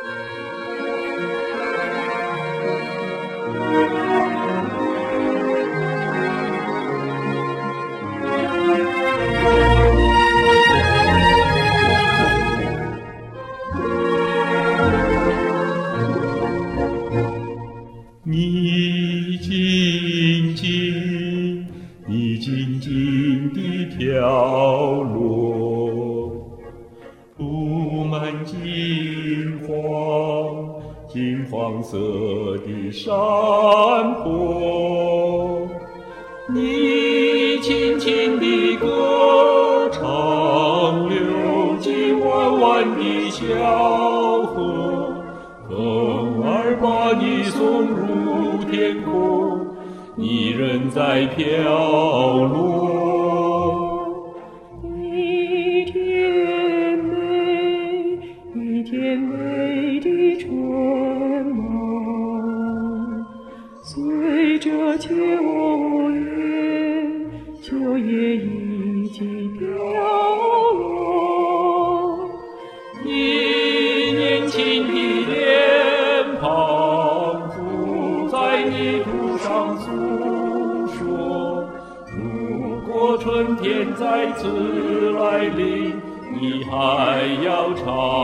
你静静地飘落，铺满金黄色的山坡。你轻轻地歌唱，流进弯弯的小河，风儿把你送入天空，你仍在飘落。 一天美的春梦，随着秋叶一起飘落。 你年轻的脸庞浮在泥土上诉说，如果春天再次来临，你还要唱